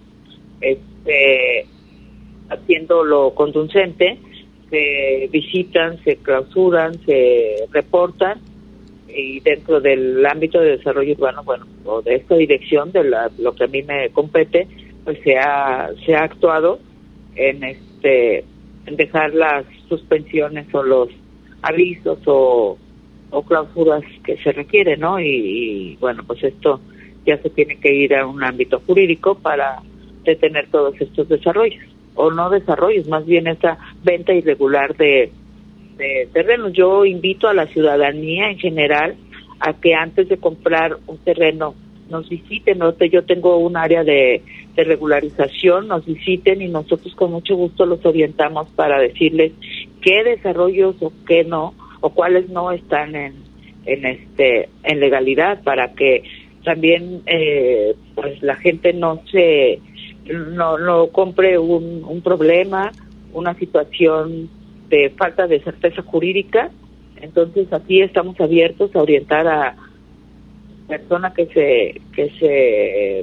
este, haciéndolo conducente. Se visitan, se clausuran, se reportan, y dentro del ámbito de desarrollo urbano, bueno, o de esta dirección, de la, lo que a mí me compete, pues se ha se ha actuado en este en dejar las suspensiones o los avisos o o clausuras que se requieren, ¿no? Y, y bueno, pues esto ya se tiene que ir a un ámbito jurídico para detener todos estos desarrollos, o no desarrollos, más bien esta venta irregular de, de terrenos. Yo invito a la ciudadanía en general a que antes de comprar un terreno nos visiten, ¿no? Yo tengo un área de, de regularización, nos visiten y nosotros con mucho gusto los orientamos para decirles qué desarrollos o qué no, o cuáles no están en en este en legalidad, para que también eh, pues la gente no se no no compre un, un problema, una situación de falta de certeza jurídica. Entonces aquí estamos abiertos a orientar a persona que se que se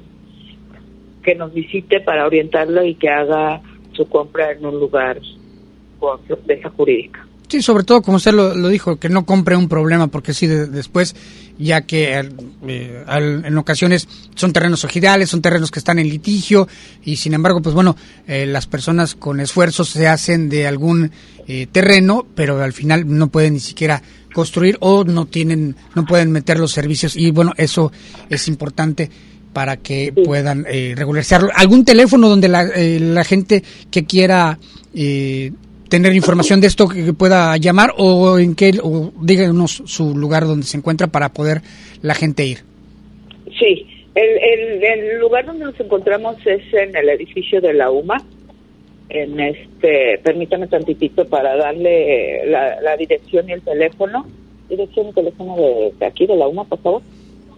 que nos visite para orientarlo y que haga su compra en un lugar con certeza jurídica. Sí, sobre todo, como usted lo, lo dijo, que no compre un problema, porque sí, de, después, ya que eh, al, en ocasiones son terrenos ojidales, son terrenos que están en litigio, y sin embargo, pues bueno, eh, las personas con esfuerzos se hacen de algún eh, terreno, pero al final no pueden ni siquiera construir o no tienen, no pueden meter los servicios, y bueno, eso es importante para que sí. puedan eh, regularizarlo. ¿Algún teléfono donde la, eh, la gente que quiera eh, tener información de esto que pueda llamar, o en qué, o díganos su lugar donde se encuentra para poder la gente ir? Sí, el, el, el lugar donde nos encontramos es en el edificio de la U M A. En este, permítame tantitito para darle la, la dirección y el teléfono. Dirección y teléfono de, de aquí, de la U M A, por favor.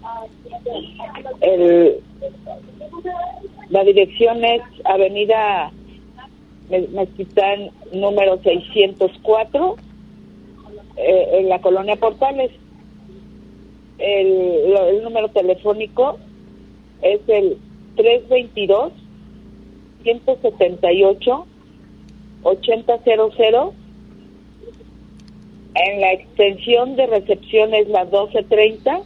El, la dirección es Avenida Mezquitán número seiscientos cuatro, eh, en la colonia Portales. El, el número telefónico es el tres veintidós, ciento setenta y ocho, ochenta cero cero. En la extensión de recepción es la doce treinta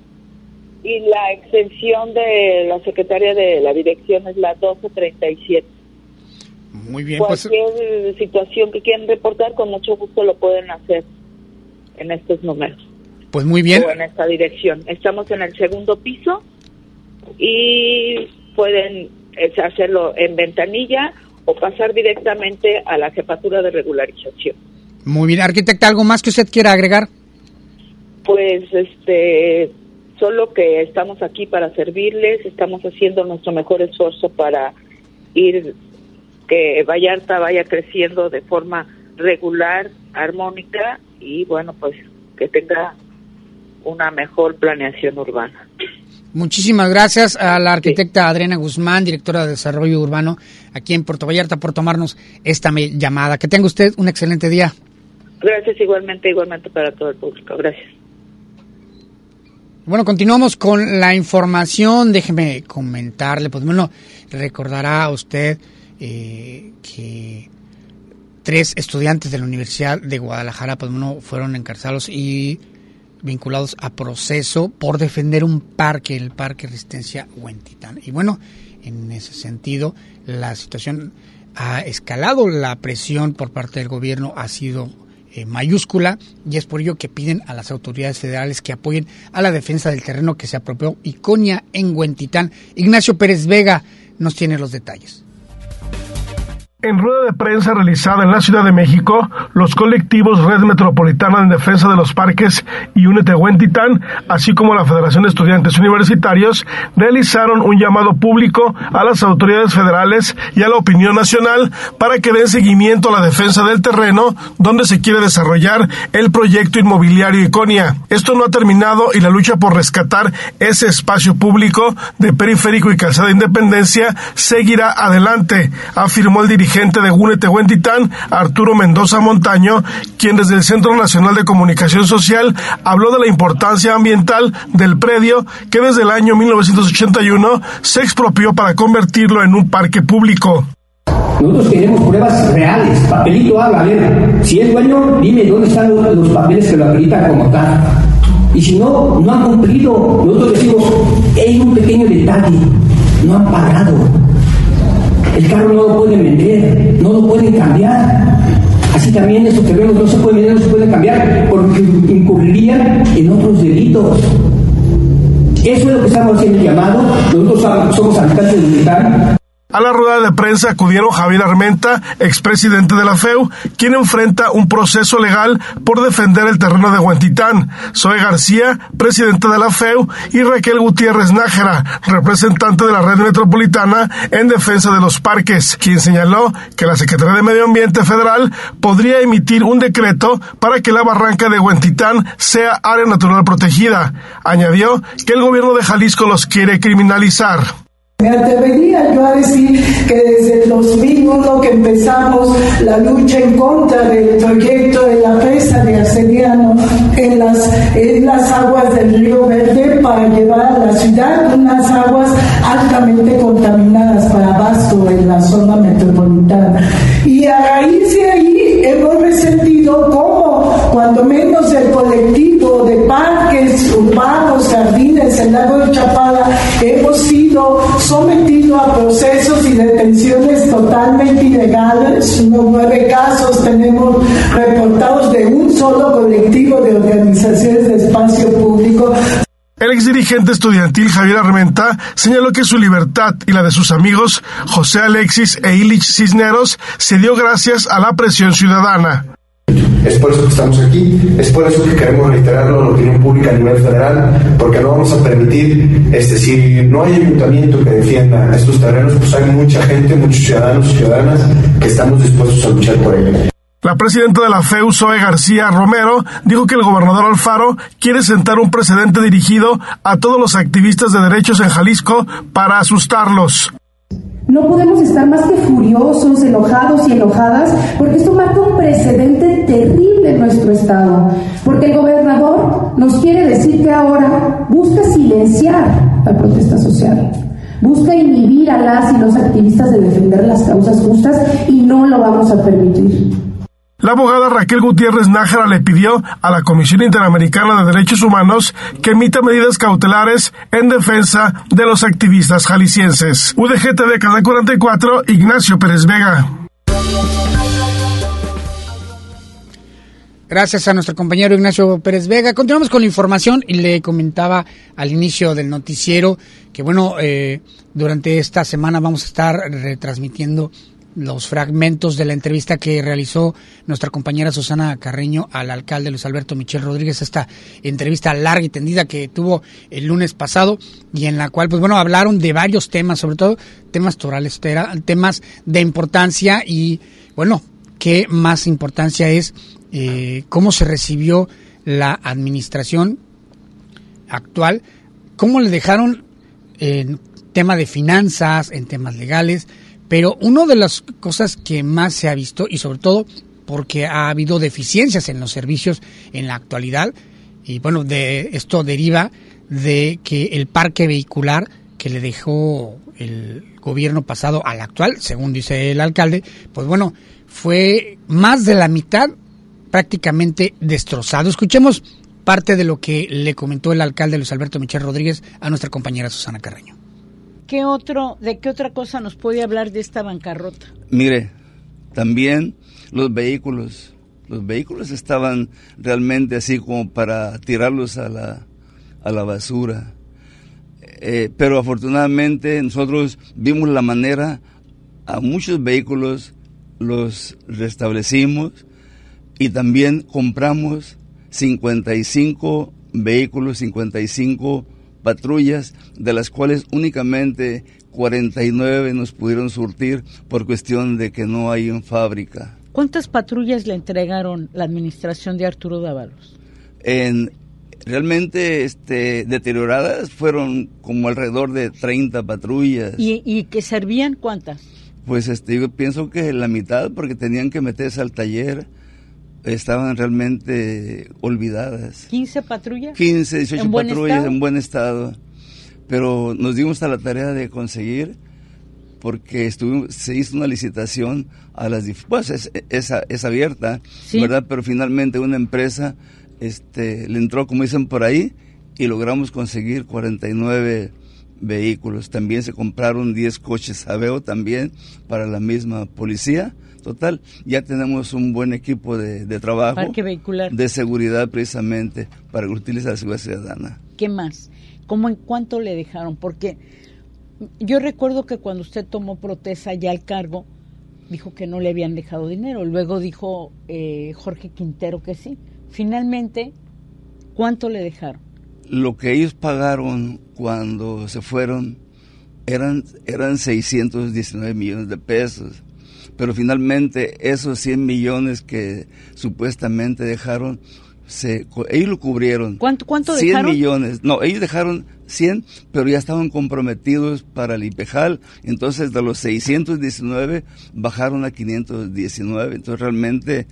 y la extensión de la secretaria de la dirección es la doce treinta y siete. Muy bien. Cualquier pues... situación que quieran reportar, con mucho gusto lo pueden hacer en estos números. Pues muy bien. O en esta dirección. Estamos en el segundo piso y pueden hacerlo en ventanilla o pasar directamente a la jefatura de regularización. Muy bien. Arquitecta, ¿algo más que usted quiera agregar? Pues este... solo que estamos aquí para servirles, estamos haciendo nuestro mejor esfuerzo para ir, que Vallarta vaya creciendo de forma regular, armónica y bueno, pues que tenga una mejor planeación urbana. Muchísimas gracias a la arquitecta sí. Adriana Guzmán, directora de Desarrollo Urbano aquí en Puerto Vallarta, por tomarnos esta llamada. Que tenga usted un excelente día. Gracias, igualmente, igualmente para todo el público. Gracias. Bueno, continuamos con la información. Déjeme comentarle, pues bueno, recordará usted eh, que tres estudiantes de la Universidad de Guadalajara, pues bueno, fueron encarcelados y vinculados a proceso por defender un parque, el Parque Resistencia Huentitán. Y bueno, en ese sentido, la situación ha escalado, la presión por parte del gobierno ha sido Eh, mayúscula, y es por ello que piden a las autoridades federales que apoyen a la defensa del terreno que se apropió Iconia en Huentitán. Ignacio Pérez Vega nos tiene los detalles. En rueda de prensa realizada en la Ciudad de México, los colectivos Red Metropolitana en Defensa de los Parques y Únete Huentitán, así como la Federación de Estudiantes Universitarios, realizaron un llamado público a las autoridades federales y a la opinión nacional para que den seguimiento a la defensa del terreno donde se quiere desarrollar el proyecto inmobiliario Iconia. Esto no ha terminado y la lucha por rescatar ese espacio público de Periférico y Calzada Independencia seguirá adelante, afirmó el dirigente de Únete Huentitán, Arturo Mendoza Montaño, quien desde el Centro Nacional de Comunicación Social habló de la importancia ambiental del predio que desde el año mil novecientos ochenta y uno se expropió para convertirlo en un parque público. Nosotros queremos pruebas reales, papelito habla, a ver, si es dueño, dime dónde están los, los papeles que lo acreditan como tal. Y si no, no han cumplido, nosotros decimos, hay un pequeño detalle, no han pagado. El carro no lo pueden vender, no lo pueden cambiar. Así también esos terrenos no se pueden vender, no se pueden cambiar, porque incurrirían en otros delitos. Eso es lo que estamos haciendo el llamado. Nosotros somos habitantes de Huentitán. A la rueda de prensa acudieron Javier Armenta, expresidente de la F E U, quien enfrenta un proceso legal por defender el terreno de Huentitán, Zoe García, presidente de la F E U, y Raquel Gutiérrez Nájera, representante de la Red Metropolitana en Defensa de los Parques, quien señaló que la Secretaría de Medio Ambiente Federal podría emitir un decreto para que la barranca de Huentitán sea área natural protegida. Añadió que el gobierno de Jalisco los quiere criminalizar. Me atrevería yo a decir que desde el dos mil uno que empezamos la lucha en contra del proyecto de la presa de Arcediano en las, en las aguas del Río Verde para llevar a la ciudad unas aguas altamente contaminadas para abasto en la zona metropolitana. Y a raíz de ahí hemos resentido cómo, cuando menos el colectivo de parques urbanos, jardines, el lago de Chapala, hemos sido sometido a procesos y detenciones totalmente ilegales. Unos nueve casos tenemos reportados de un solo colectivo de organizaciones de espacio público. El exdirigente estudiantil Javier Armenta señaló que su libertad y la de sus amigos José Alexis e Illich Cisneros se dio gracias a la presión ciudadana. Es por eso que estamos aquí, es por eso que queremos reiterarlo en la opinión pública a nivel federal, porque no vamos a permitir, este, si no hay ayuntamiento que defienda estos terrenos, pues hay mucha gente, muchos ciudadanos y ciudadanas que estamos dispuestos a luchar por ello. La presidenta de la F E U, Zoe García Romero, dijo que el gobernador Alfaro quiere sentar un precedente dirigido a todos los activistas de derechos en Jalisco para asustarlos. No podemos estar más que furiosos, enojados y enojadas, porque esto marca un precedente terrible en nuestro estado, porque el gobernador nos quiere decir que ahora busca silenciar la protesta social, busca inhibir a las y los activistas de defender las causas justas, y no lo vamos a permitir. La abogada Raquel Gutiérrez Nájera le pidió a la Comisión Interamericana de Derechos Humanos que emita medidas cautelares en defensa de los activistas jaliscienses. U D G T V, Canal cuarenta y cuatro, Ignacio Pérez Vega. Gracias a nuestro compañero Ignacio Pérez Vega. Continuamos con la información y le comentaba al inicio del noticiero que, bueno, eh, durante esta semana vamos a estar retransmitiendo los fragmentos de la entrevista que realizó nuestra compañera Susana Carreño al alcalde Luis Alberto Michel Rodríguez, esta entrevista larga y tendida que tuvo el lunes pasado y en la cual, pues bueno, hablaron de varios temas, sobre todo temas torales, temas de importancia y, bueno, qué más importancia es eh, cómo se recibió la administración actual, cómo le dejaron en tema de finanzas, en temas legales. Pero una de las cosas que más se ha visto, y sobre todo porque ha habido deficiencias en los servicios en la actualidad, y bueno, de esto deriva de que el parque vehicular que le dejó el gobierno pasado al actual, según dice el alcalde, pues bueno, fue más de la mitad prácticamente destrozado. Escuchemos parte de lo que le comentó el alcalde Luis Alberto Michel Rodríguez a nuestra compañera Susana Carreño. ¿Qué otro, ¿De qué otra cosa nos puede hablar de esta bancarrota? Mire, también los vehículos. Los vehículos estaban realmente así como para tirarlos a la, a la basura. Eh, pero afortunadamente nosotros vimos la manera, a muchos vehículos los restablecimos y también compramos cincuenta y cinco vehículos, cincuenta y cinco patrullas, de las cuales únicamente cuarenta y nueve nos pudieron surtir por cuestión de que no hay en fábrica. ¿Cuántas patrullas le entregaron la administración de Arturo Dávalos? En, realmente este, deterioradas fueron como alrededor de treinta patrullas. ¿Y, y que servían cuántas? Pues este, yo pienso que la mitad, porque tenían que meterse al taller. Estaban realmente olvidadas. ¿quince patrullas? quince, dieciocho ¿En patrullas en buen estado. Pero nos dimos a la tarea de conseguir, porque estuvimos, se hizo una licitación a las... Pues es, es, es abierta, ¿sí? ¿Verdad? Pero finalmente una empresa este, le entró, como dicen por ahí, y logramos conseguir cuarenta y nueve vehículos. También se compraron diez coches Aveo también para la misma policía. Total, ya tenemos un buen equipo de, de trabajo, parque vehicular, de seguridad precisamente, para utilizar la seguridad ciudadana. ¿Qué más? ¿Cómo en cuánto le dejaron? Porque yo recuerdo que cuando usted tomó protesta ya al cargo, dijo que no le habían dejado dinero. Luego dijo eh, Jorge Quintero que sí. Finalmente, ¿cuánto le dejaron? Lo que ellos pagaron cuando se fueron eran, eran seiscientos diecinueve millones de pesos. Pero finalmente esos cien millones que supuestamente dejaron, se, ellos lo cubrieron. ¿Cuánto, cuánto cien dejaron? millones. No, ellos dejaron cien, pero ya estaban comprometidos para el IPEJAL. Entonces de los seiscientos diecinueve bajaron a quinientos diecinueve. Entonces realmente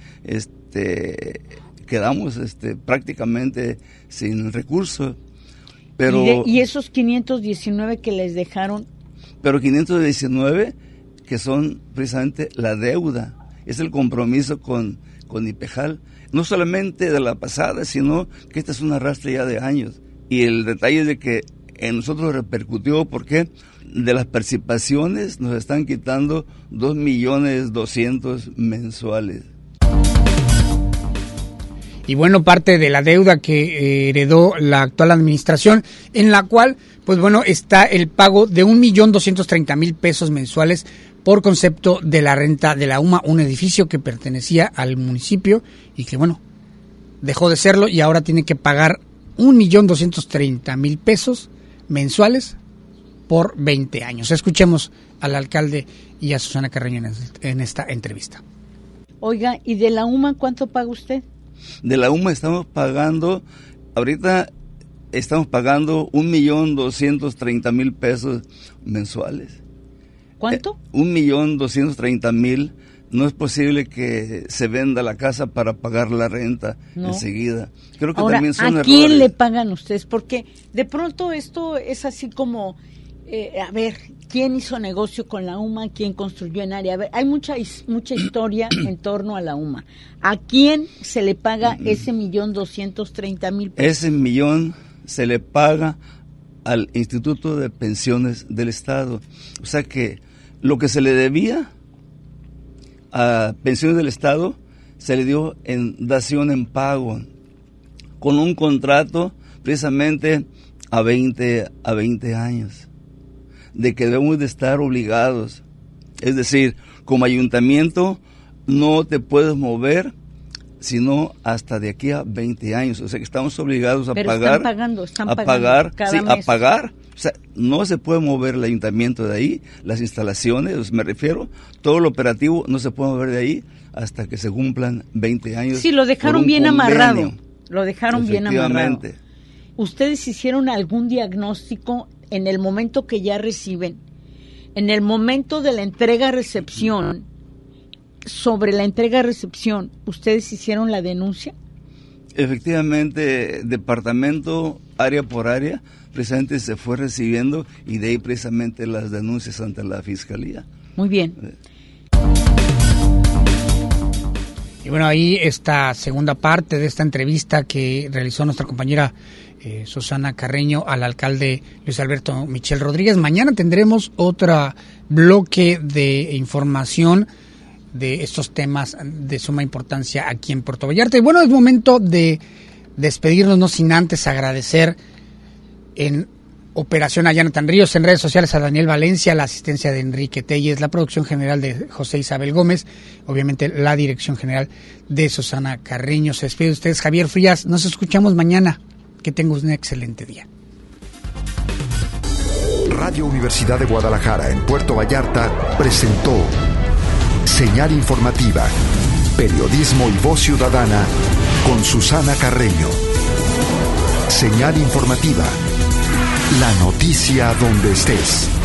este, quedamos este, prácticamente sin recursos. Pero, ¿Y, de, ¿Y esos quinientos diecinueve que les dejaron? Pero quinientos diecinueve... que son precisamente la deuda, es el compromiso con, con IPEJAL, no solamente de la pasada, sino que esta es una arrastre ya de años. Y el detalle es de que en nosotros repercutió porque de las participaciones nos están quitando dos millones doscientos mensuales. y bueno, parte de la deuda que eh, heredó la actual administración, en la cual, pues bueno, está el pago de un millón doscientos treinta mil pesos mensuales por concepto de la renta de la U M A, un edificio que pertenecía al municipio y que, bueno, dejó de serlo y ahora tiene que pagar un millón doscientos treinta mil pesos mensuales por veinte años. Escuchemos al alcalde y a Susana Carreño en esta entrevista. Oiga, ¿y de la U M A cuánto paga usted? De la U M A estamos pagando, ahorita estamos pagando un millón doscientos treinta mil pesos mensuales. ¿Cuánto? Eh, un millón doscientos treinta mil. No es posible que se venda la casa para pagar la renta no. enseguida. Creo que Ahora, también son ¿a errores. quién le pagan ustedes? Porque de pronto esto es así como, eh, a ver, ¿quién hizo negocio con la U M A? ¿Quién construyó en área? A ver, hay mucha mucha historia en torno a la U M A. ¿A quién se le paga ese millón doscientos treinta mil pesos? Ese millón se le paga al Instituto de Pensiones del Estado. O sea que lo que se le debía a Pensiones del Estado se le dio en dación en pago, con un contrato precisamente a veinte años, de que debemos de estar obligados. Es decir, como ayuntamiento no te puedes mover sino hasta de aquí a veinte años. O sea que estamos obligados a Pero pagar, están pagando, están a pagando pagar, cada sí, mes. a pagar. O sea, no se puede mover el ayuntamiento de ahí, las instalaciones, me refiero, todo lo operativo no se puede mover de ahí hasta que se cumplan veinte años. Sí, lo dejaron bien convenio. amarrado. Lo dejaron bien amarrado. ¿Ustedes hicieron algún diagnóstico en el momento que ya reciben, en el momento de la entrega-recepción, sobre la entrega-recepción, ustedes hicieron la denuncia? Efectivamente, departamento, área por área, precisamente se fue recibiendo y de ahí precisamente las denuncias ante la Fiscalía. Muy bien. Y bueno, ahí esta segunda parte de esta entrevista que realizó nuestra compañera eh, Susana Carreño al alcalde Luis Alberto Michel Rodríguez. Mañana tendremos otro bloque de información de estos temas de suma importancia aquí en Puerto Vallarta. Y bueno, es momento de despedirnos, no sin antes agradecer en operación a Jonathan Ríos, en redes sociales a Daniel Valencia, la asistencia de Enrique Telles, la producción general de José Isabel Gómez, obviamente la dirección general de Susana Carreño. Se despide de ustedes, Javier Frías. Nos escuchamos mañana. Que tengas un excelente día. Radio Universidad de Guadalajara en Puerto Vallarta presentó Señal Informativa, periodismo y voz ciudadana con Susana Carreño. Señal Informativa, la noticia donde estés.